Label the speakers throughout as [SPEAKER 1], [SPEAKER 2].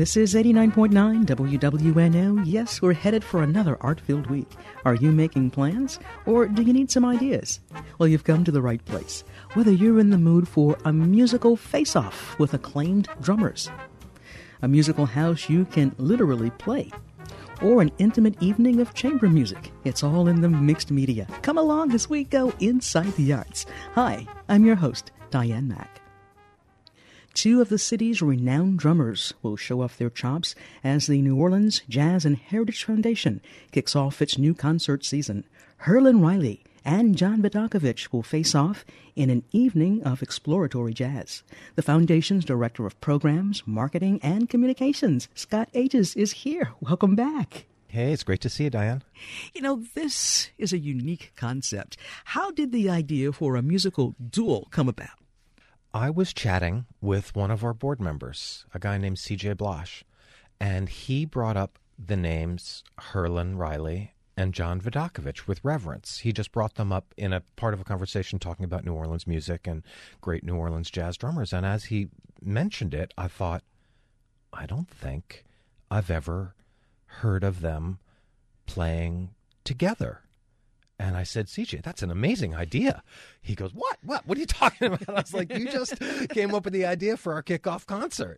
[SPEAKER 1] This is 89.9 WWNO. Yes, we're headed for another art-filled week. Are you making plans, or do you need some ideas? Well, you've come to the right place. Whether you're in the mood for a musical face-off with acclaimed drummers, a musical house you can literally play, or an intimate evening of chamber music, it's all in the mixed media. Come along as we go inside the arts. Hi, I'm your host, Diane Mack. Two of the city's renowned drummers will show off their chops as the New Orleans Jazz and Heritage Foundation kicks off its new concert season. Herlin Riley and John Vidakovich will face off in an evening of exploratory jazz. The foundation's Director of Programs, Marketing, and Communications, Scott Aegis, is here. Welcome back.
[SPEAKER 2] Hey, it's great to see you, Diane.
[SPEAKER 1] You know, this is a unique concept. How did the idea for a musical duel come about?
[SPEAKER 2] I was chatting with one of our board members, a guy named C.J. Blosh, and he brought up the names Herlin Riley and John Vidakovich with reverence. He just brought them up in a part of a conversation talking about New Orleans music and great New Orleans jazz drummers. And as he mentioned it, I thought, I don't think I've ever heard of them playing together. And I said, CJ, that's an amazing idea. He goes, what? What are you talking about? I was like, you just came up with the idea for our kickoff concert.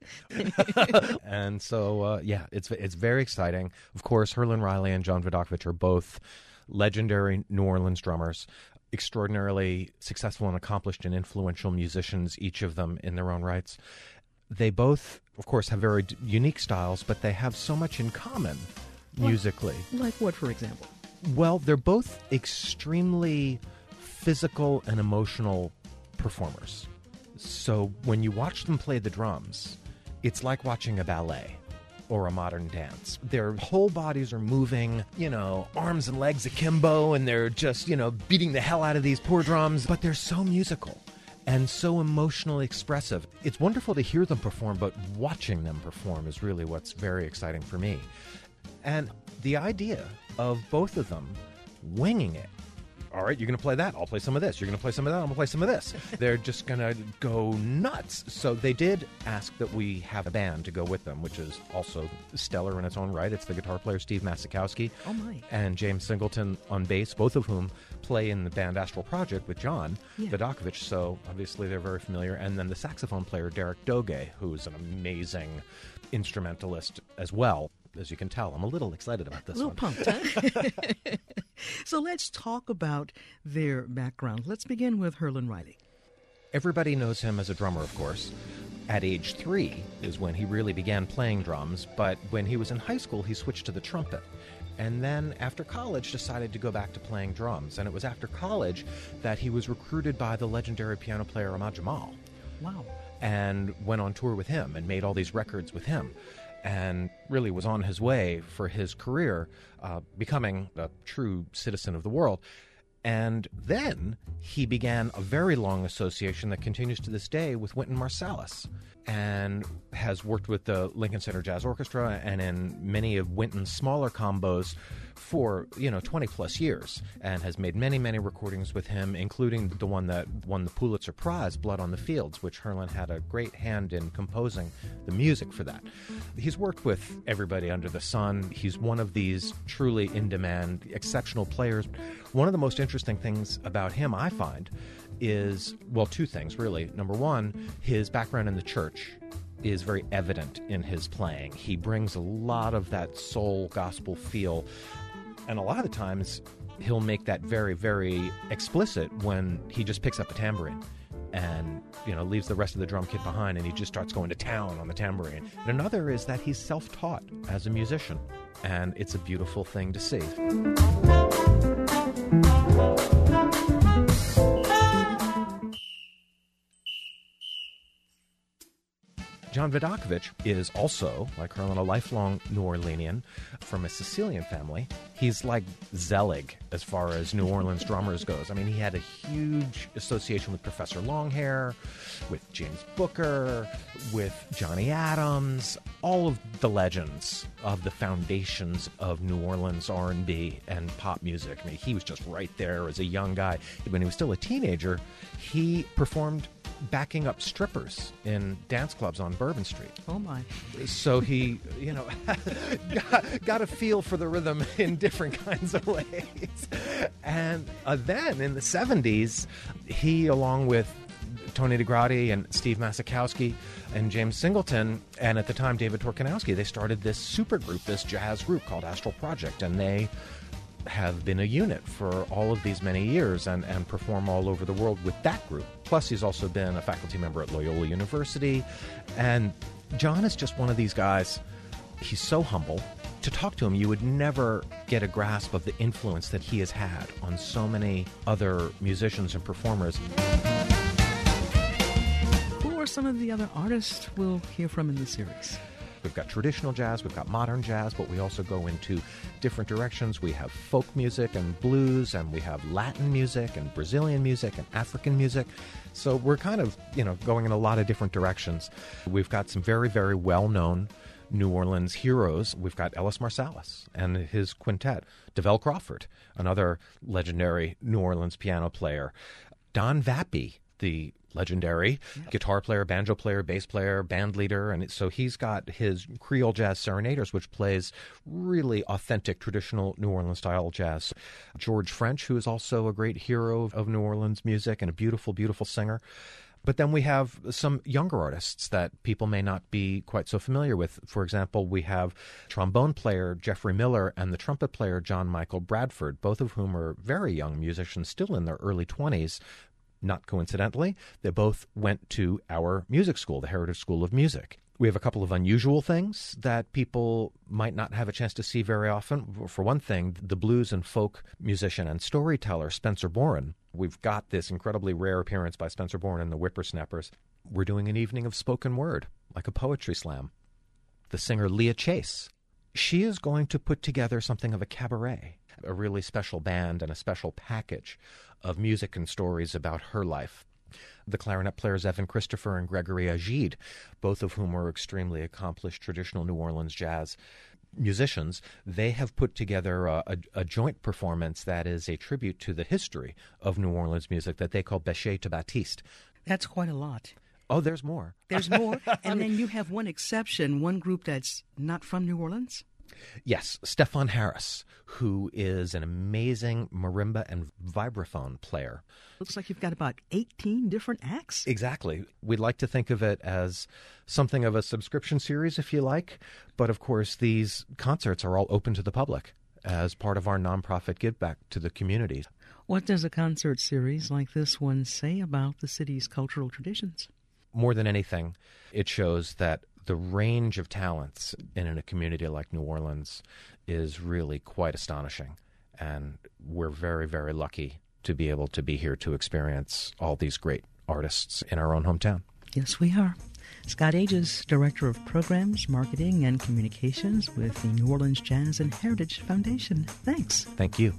[SPEAKER 2] And so, it's very exciting. Of course, Herlin Riley and John Vidakovich are both legendary New Orleans drummers, extraordinarily successful and accomplished and influential musicians, each of them in their own rights. They both, of course, have very unique styles, but they have so much in common musically.
[SPEAKER 1] Like what, for example?
[SPEAKER 2] Well, they're both extremely physical and emotional performers. So when you watch them play the drums, it's like watching a ballet or a modern dance. Their whole bodies are moving, arms and legs akimbo, and they're just, beating the hell out of these poor drums. But they're so musical and so emotionally expressive. It's wonderful to hear them perform, but watching them perform is really what's very exciting for me. And the idea of both of them winging it. All right, you're going to play that. I'll play some of this. You're going to play some of that. I'm going to play some of this. They're just going to go nuts. So they did ask that we have a band to go with them, which is also stellar in its own right. It's the guitar player Steve Masikowski and James Singleton on bass, both of whom play in the band Astral Project with John Vidakovich. So obviously they're very familiar. And then the saxophone player Derek Doge, who's an amazing instrumentalist as well. As you can tell, I'm a little excited about this one.
[SPEAKER 1] A little pumped, huh? So let's talk about their background. Let's begin with Herlin Riley.
[SPEAKER 2] Everybody knows him as a drummer, of course. At age 3 is when he really began playing drums, but when he was in high school, he switched to the trumpet. And then after college, decided to go back to playing drums. And it was after college that he was recruited by the legendary piano player Ahmad Jamal.
[SPEAKER 1] Wow.
[SPEAKER 2] And went on tour with him and made all these records with him. And really was on his way for his career, becoming a true citizen of the world. And then he began a very long association that continues to this day with Wynton Marsalis, and has worked with the Lincoln Center Jazz Orchestra and in many of Wynton's smaller combos for 20 plus years, and has made many recordings with him, including the one that won the Pulitzer Prize, Blood on the Fields, which Herlin had a great hand in composing the music for that. He's worked with everybody under the sun. He's one of these truly in-demand, exceptional players. One of the most interesting things about him, I find, is, well, two things, really. Number one, his background in the church is very evident in his playing. He brings a lot of that soul gospel feel, and a lot of the times he'll make that very, very explicit when he just picks up a tambourine and, leaves the rest of the drum kit behind, and he just starts going to town on the tambourine. And another is that he's self-taught as a musician, and it's a beautiful thing to see. John Vidakovich is also, like Herlin, a lifelong New Orleanian from a Sicilian family. He's like Zelig as far as New Orleans drummers goes. I mean, he had a huge association with Professor Longhair, with James Booker, with Johnny Adams, all of the legends of the foundations of New Orleans R&B and pop music. I mean, he was just right there as a young guy. When he was still a teenager, he performed backing up strippers in dance clubs on Bourbon Street.
[SPEAKER 1] Oh, my.
[SPEAKER 2] So he, got a feel for the rhythm in different kinds of ways. And then in the 70s, he, along with Tony DeGrati and Steve Masikowski and James Singleton, and at the time David Torkanowski, they started this supergroup, this jazz group called Astral Project, and they have been a unit for all of these many years and perform all over the world with that group. Plus, he's also been a faculty member at Loyola University. And John is just one of these guys. He's so humble. To talk to him, you would never get a grasp of the influence that he has had on so many other musicians and performers.
[SPEAKER 1] Who are some of the other artists we'll hear from in the series?
[SPEAKER 2] We've got traditional jazz, we've got modern jazz, but we also go into different directions. We have folk music and blues, and we have Latin music and Brazilian music and African music. So we're kind of, going in a lot of different directions. We've got some very, very well-known New Orleans heroes. We've got Ellis Marsalis and his quintet. DeVell Crawford, another legendary New Orleans piano player. Don Vappy, the legendary guitar player, banjo player, bass player, band leader. And so he's got his Creole Jazz Serenaders, which plays really authentic, traditional New Orleans style jazz. George French, who is also a great hero of New Orleans music and a beautiful, beautiful singer. But then we have some younger artists that people may not be quite so familiar with. For example, we have trombone player Jeffrey Miller and the trumpet player John Michael Bradford, both of whom are very young musicians, still in their early 20s. Not coincidentally, they both went to our music school, the Heritage School of Music. We have a couple of unusual things that people might not have a chance to see very often. For one thing, the blues and folk musician and storyteller Spencer Boren. We've got this incredibly rare appearance by Spencer Boren and the Whippersnappers. We're doing an evening of spoken word, like a poetry slam. The singer Leah Chase. She is going to put together something of a cabaret, a really special band and a special package of music and stories about her life. The clarinet players Evan Christopher and Gregory Agid, both of whom are extremely accomplished traditional New Orleans jazz musicians, they have put together a joint performance that is a tribute to the history of New Orleans music that they call Bechet to Baptiste.
[SPEAKER 1] That's quite a lot.
[SPEAKER 2] Oh, there's more.
[SPEAKER 1] There's more. And then you have one exception, one group that's not from New Orleans?
[SPEAKER 2] Yes, Stefan Harris, who is an amazing marimba and vibraphone player.
[SPEAKER 1] Looks like you've got about 18 different acts.
[SPEAKER 2] Exactly. We'd like to think of it as something of a subscription series, if you like. But, of course, these concerts are all open to the public as part of our nonprofit give back to the community.
[SPEAKER 1] What does a concert series like this one say about the city's cultural traditions?
[SPEAKER 2] More than anything, it shows that the range of talents in a community like New Orleans is really quite astonishing. And we're very, very lucky to be able to be here to experience all these great artists in our own hometown.
[SPEAKER 1] Yes, we are. Scott Ages, Director of Programs, Marketing, and Communications with the New Orleans Jazz and Heritage Foundation. Thanks.
[SPEAKER 2] Thank you.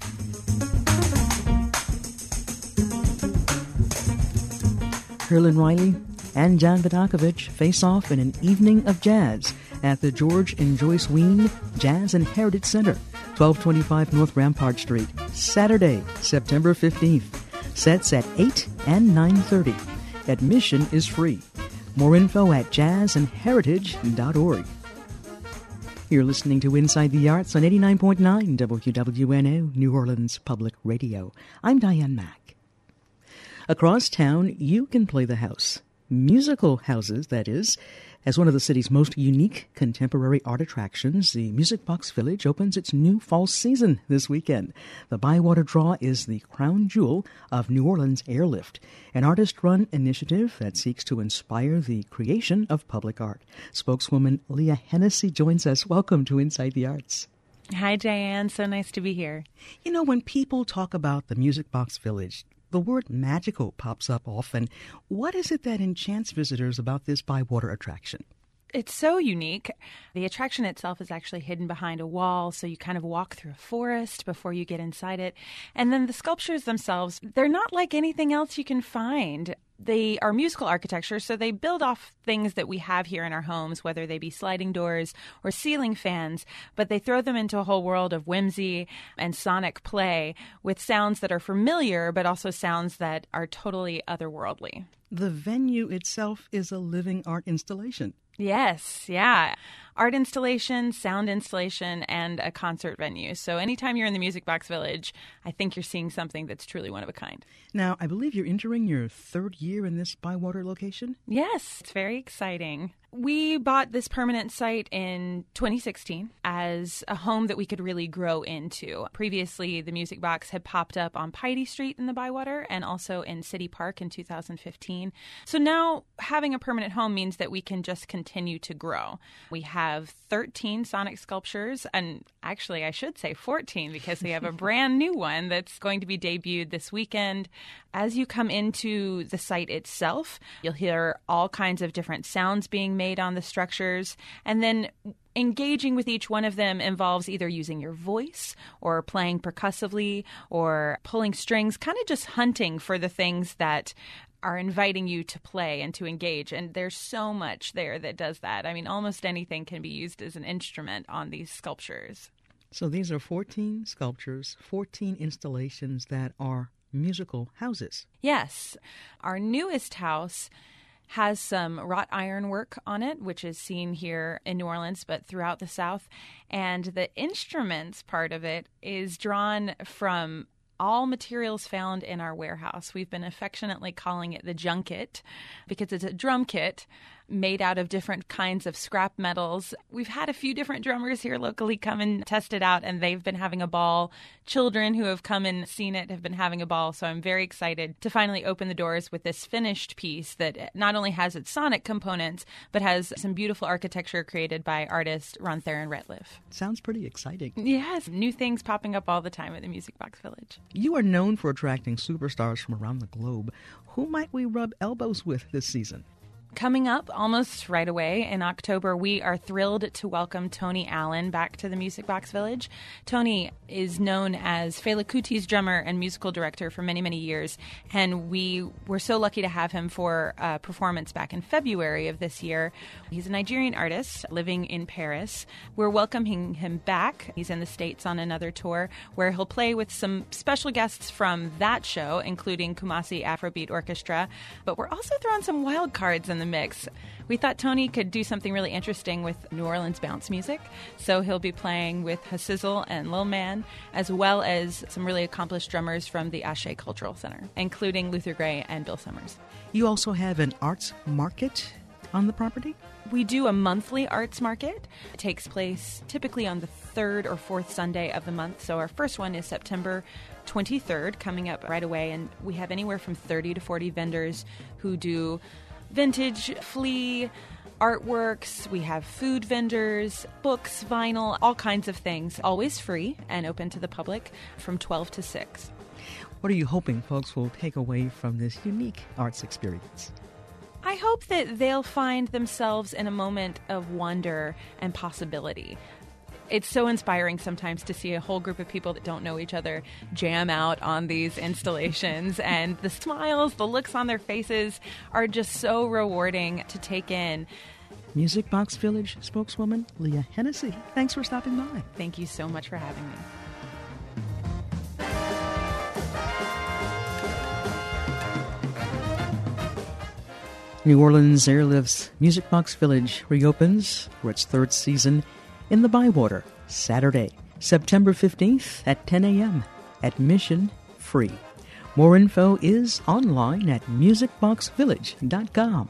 [SPEAKER 1] Herlin Riley and John Vidakovich face off in an evening of jazz at the George and Joyce Wein Jazz and Heritage Center, 1225 North Rampart Street, Saturday, September 15th. Sets at 8 and 9:30. Admission is free. More info at jazzandheritage.org. You're listening to Inside the Arts on 89.9 WWNO, New Orleans Public Radio. I'm Diane Mack. Across town, you can play the house. Musical houses, that is. As one of the city's most unique contemporary art attractions, the Music Box Village opens its new fall season this weekend. The Bywater Draw is the crown jewel of New Orleans Airlift, an artist-run initiative that seeks to inspire the creation of public art. Spokeswoman Leah Hennessy joins us. Welcome to Inside the Arts.
[SPEAKER 3] Hi, Diane. So nice to be here.
[SPEAKER 1] You know, when people talk about the Music Box Village, the word magical pops up often. What is it that enchants visitors about this Bywater attraction?
[SPEAKER 3] It's so unique. The attraction itself is actually hidden behind a wall, so you kind of walk through a forest before you get inside it. And then the sculptures themselves, they're not like anything else you can find. They are musical architecture, so they build off things that we have here in our homes, whether they be sliding doors or ceiling fans, but they throw them into a whole world of whimsy and sonic play with sounds that are familiar, but also sounds that are totally otherworldly.
[SPEAKER 1] The venue itself is a living art installation.
[SPEAKER 3] Yes, yeah. Art installation, sound installation, and a concert venue. So anytime you're in the Music Box Village, I think you're seeing something that's truly one of a kind.
[SPEAKER 1] Now, I believe you're entering your third year in this Bywater location?
[SPEAKER 3] Yes, it's very exciting. We bought this permanent site in 2016 as a home that we could really grow into. Previously, the Music Box had popped up on Piety Street in the Bywater and also in City Park in 2015. So now having a permanent home means that we can just continue to grow. We have 13 sonic sculptures, and actually I should say 14 because we have a brand new one that's going to be debuted this weekend. As you come into the site itself, you'll hear all kinds of different sounds being made on the structures, and then engaging with each one of them involves either using your voice or playing percussively or pulling strings, kind of just hunting for the things that are inviting you to play and to engage. And there's so much there that does that. I mean, almost anything can be used as an instrument on these sculptures.
[SPEAKER 1] So these are 14 sculptures, 14 installations that are musical houses.
[SPEAKER 3] Yes. Our newest house has some wrought iron work on it, which is seen here in New Orleans, but throughout the South. And the instruments part of it is drawn from all materials found in our warehouse. We've been affectionately calling it the junket because it's a drum kit made out of different kinds of scrap metals. We've had a few different drummers here locally come and test it out, and they've been having a ball. Children who have come and seen it have been having a ball, so I'm very excited to finally open the doors with this finished piece that not only has its sonic components, but has some beautiful architecture created by artist Ron Theron Ratliff.
[SPEAKER 1] Sounds pretty exciting.
[SPEAKER 3] Yes, new things popping up all the time at the Music Box Village.
[SPEAKER 1] You are known for attracting superstars from around the globe. Who might we rub elbows with this season?
[SPEAKER 3] Coming up almost right away in October, we are thrilled to welcome Tony Allen back to the Music Box Village. Tony is known as Fela Kuti's drummer and musical director for many, many years, and we were so lucky to have him for a performance back in February of this year. He's a Nigerian artist living in Paris. We're welcoming him back. He's in the States on another tour where he'll play with some special guests from that show, including Kumasi Afrobeat Orchestra, but we're also throwing some wild cards in the mix. We thought Tony could do something really interesting with New Orleans bounce music, so he'll be playing with Hasizzle and Lil Man, as well as some really accomplished drummers from the Ashe Cultural Center, including Luther Gray and Bill Summers.
[SPEAKER 1] You also have an arts market on the property?
[SPEAKER 3] We do a monthly arts market. It takes place typically on the third or fourth Sunday of the month, so our first one is September 23rd, coming up right away, and we have anywhere from 30 to 40 vendors who do vintage, flea, artworks. We have food vendors, books, vinyl, all kinds of things. Always free and open to the public from 12 to 6.
[SPEAKER 1] What are you hoping folks will take away from this unique arts experience?
[SPEAKER 3] I hope that they'll find themselves in a moment of wonder and possibility. It's so inspiring sometimes to see a whole group of people that don't know each other jam out on these installations, and the smiles, the looks on their faces are just so rewarding to take in.
[SPEAKER 1] Music Box Village spokeswoman Leah Hennessy, thanks for stopping by.
[SPEAKER 3] Thank you so much for having me.
[SPEAKER 1] New Orleans Airlift's Music Box Village reopens for its third season in the Bywater, Saturday, September 15th at 10 a.m. Admission free. More info is online at musicboxvillage.com.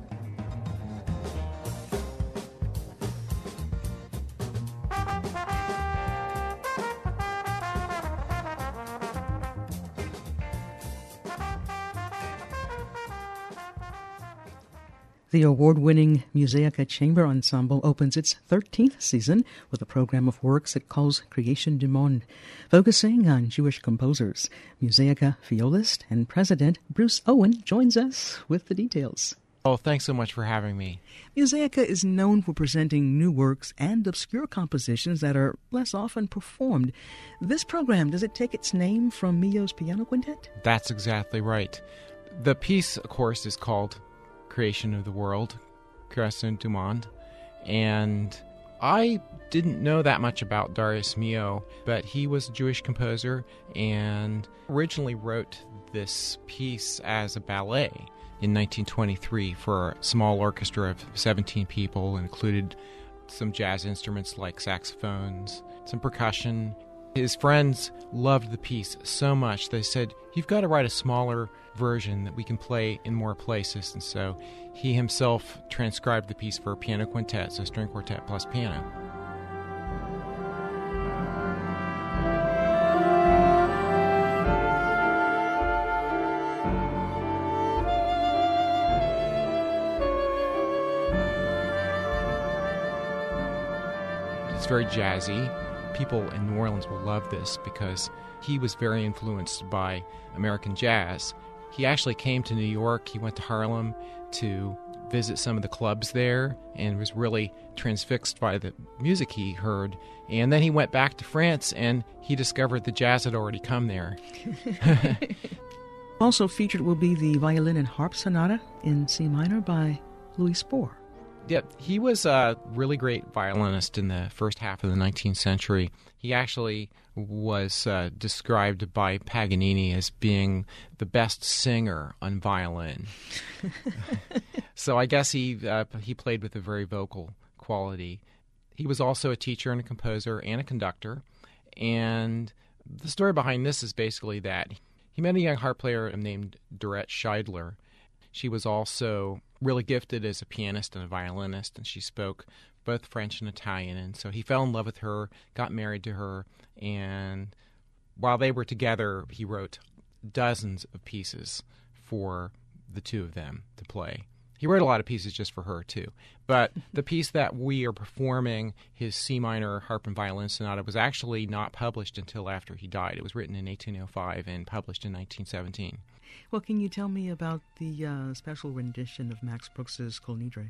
[SPEAKER 1] The award-winning Museica Chamber Ensemble opens its 13th season with a program of works it calls Création du Monde, focusing on Jewish composers. Museica violist and president Bruce Owen joins us with the details.
[SPEAKER 4] Oh, thanks so much for having me.
[SPEAKER 1] Museica is known for presenting new works and obscure compositions that are less often performed. This program, does it take its name from Milhaud's piano quintet?
[SPEAKER 4] That's exactly right. The piece, of course, is called Creation of the World, Création du Monde, and I didn't know that much about Darius Milhaud, but he was a Jewish composer and originally wrote this piece as a ballet in 1923 for a small orchestra of 17 people, included some jazz instruments like saxophones, some percussion. His friends loved the piece so much, they said, "You've got to write a smaller version that we can play in more places." And so he himself transcribed the piece for a piano quintet, so string quartet plus piano. It's very jazzy. People in New Orleans will love this because he was very influenced by American jazz. He actually came to New York. He went to Harlem to visit some of the clubs there and was really transfixed by the music he heard. And then he went back to France and he discovered the jazz had already come there.
[SPEAKER 1] Also featured will be the violin and harp sonata in C minor by Louis Spohr.
[SPEAKER 4] Yeah, he was a really great violinist in the first half of the 19th century. He actually was described by Paganini as being the best singer on violin. So I guess he played with a very vocal quality. He was also a teacher and a composer and a conductor. And the story behind this is basically that he met a young harp player named Dorette Scheidler. She was also really gifted as a pianist and a violinist, and she spoke both French and Italian. And so he fell in love with her, got married to her, and while they were together, he wrote dozens of pieces for the two of them to play. He wrote a lot of pieces just for her, too. But the piece that we are performing, his C minor harp and violin sonata, was actually not published until after he died. It was written in 1805 and published in 1917.
[SPEAKER 1] Well, can you tell me about the special rendition of Max Brooks's Kol Nidre?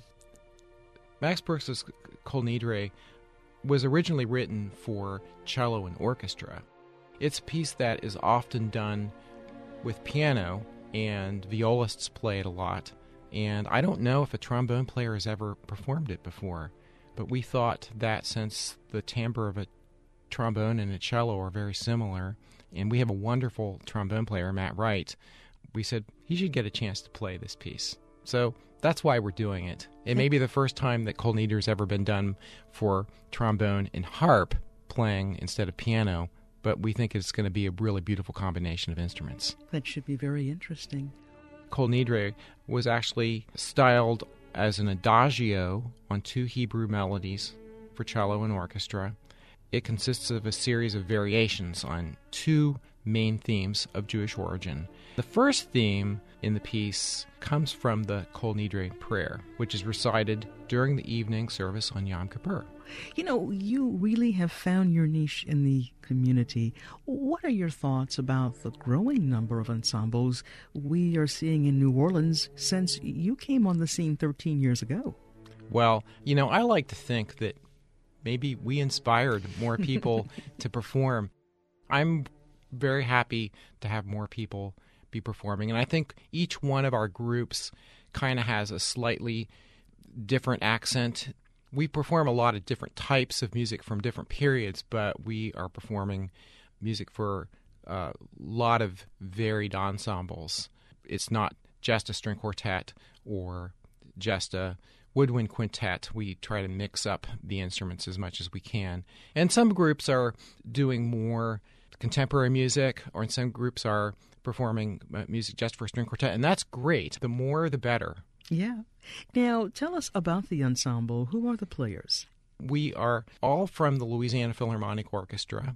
[SPEAKER 4] Max Brooks's Kol Nidre was originally written for cello and orchestra. It's a piece that is often done with piano, and violists play it a lot. And I don't know if a trombone player has ever performed it before, but we thought that since the timbre of a trombone and a cello are very similar, and we have a wonderful trombone player, Matt Wright, we said he should get a chance to play this piece. So that's why we're doing it. It may be the first time that Kol Nidre has ever been done for trombone and harp playing instead of piano, but we think it's going to be a really beautiful combination of instruments.
[SPEAKER 1] That should be very interesting.
[SPEAKER 4] Kol Nidre was actually styled as an adagio on 2 Hebrew melodies for cello and orchestra. It consists of a series of variations on 2 main themes of Jewish origin. The first theme in the piece comes from the Kol Nidre prayer, which is recited during the evening service on Yom Kippur.
[SPEAKER 1] You know, you really have found your niche in the community. What are your thoughts about the growing number of ensembles we are seeing in New Orleans since you came on the scene 13 years ago?
[SPEAKER 4] Well, you know, I like to think that maybe we inspired more people to perform. I'm very happy to have more people be performing, and I think each one of our groups kind of has a slightly different accent. We perform a lot of different types of music from different periods, but we are performing music for a lot of varied ensembles. It's not just a string quartet or just a woodwind quintet. We try to mix up the instruments as much as we can. And some groups are doing more contemporary music, or some groups are performing music just for string quartet, and that's great. The more, the better.
[SPEAKER 1] Yeah. Now, tell us about the ensemble. Who are the players?
[SPEAKER 4] We are all from the Louisiana Philharmonic Orchestra,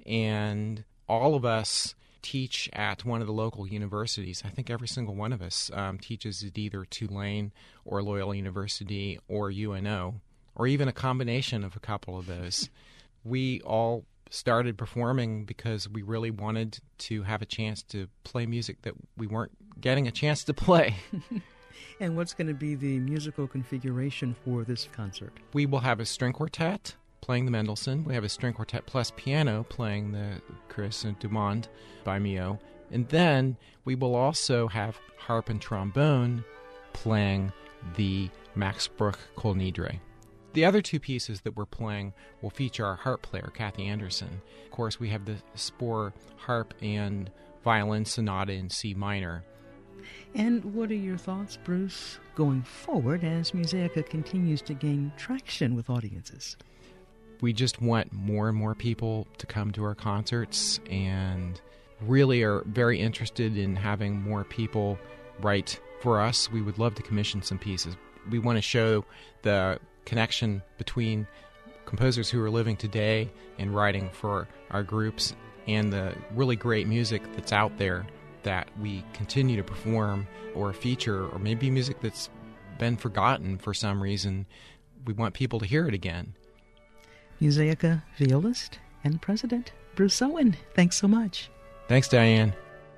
[SPEAKER 4] and all of us teach at one of the local universities. I think every single one of us teaches at either Tulane or Loyola University or UNO, or even a combination of a couple of those. We all started performing because we really wanted to have a chance to play music that we weren't getting a chance to play.
[SPEAKER 1] And what's going to be the musical configuration for this concert?
[SPEAKER 4] We will have a string quartet playing the Mendelssohn. We have a string quartet plus piano playing the Création du Monde by Milhaud. And then we will also have harp and trombone playing the Max Bruch Kol Nidre. The other two pieces that we're playing will feature our harp player, Kathy Anderson. Of course, we have the Spohr harp and violin sonata in C minor.
[SPEAKER 1] And what are your thoughts, Bruce, going forward as Musaica continues to gain traction with audiences?
[SPEAKER 4] We just want more and more people to come to our concerts and really are very interested in having more people write for us. We would love to commission some pieces. We want to show the connection between composers who are living today and writing for our groups and the really great music that's out there that we continue to perform or feature, or maybe music that's been forgotten for some reason. We want people to hear it again.
[SPEAKER 1] Musaica violist and president Bruce Owen, thanks so much.
[SPEAKER 4] Thanks, Diane.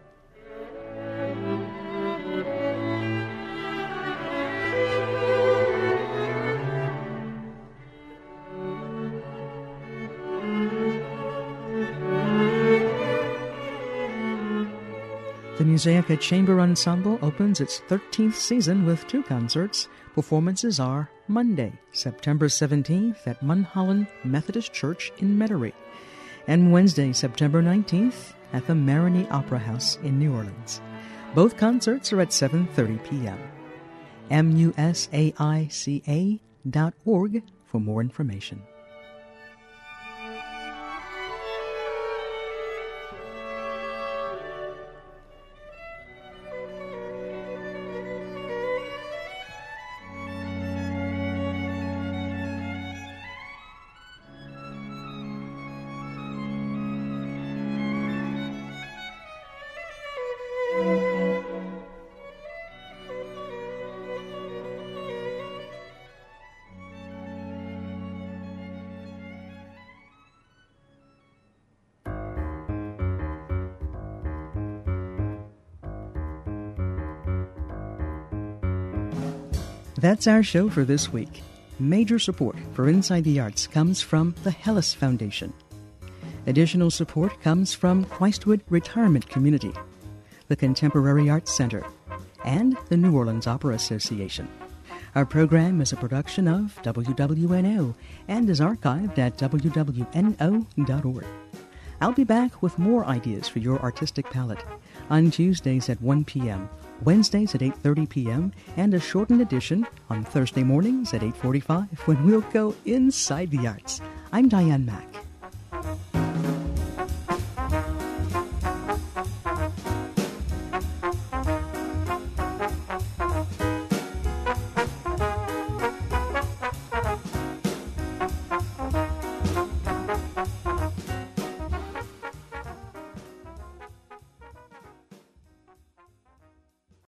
[SPEAKER 1] The Musaica Chamber Ensemble opens its 13th season with 2 concerts. Performances are Monday, September 17th at Munholland Methodist Church in Metairie, and Wednesday, September 19th at the Marigny Opera House in New Orleans. Both concerts are at 7:30 p.m. musaica.org for more information. That's our show for this week. Major support for Inside the Arts comes from the Hellis Foundation. Additional support comes from Christwood Retirement Community, the Contemporary Arts Center, and the New Orleans Opera Association. Our program is a production of WWNO and is archived at wwno.org. I'll be back with more ideas for your artistic palette on Tuesdays at 1 p.m., Wednesdays at 8:30 p.m., and a shortened edition on Thursday mornings at 8:45 when we'll go inside the arts. I'm Diane Mack.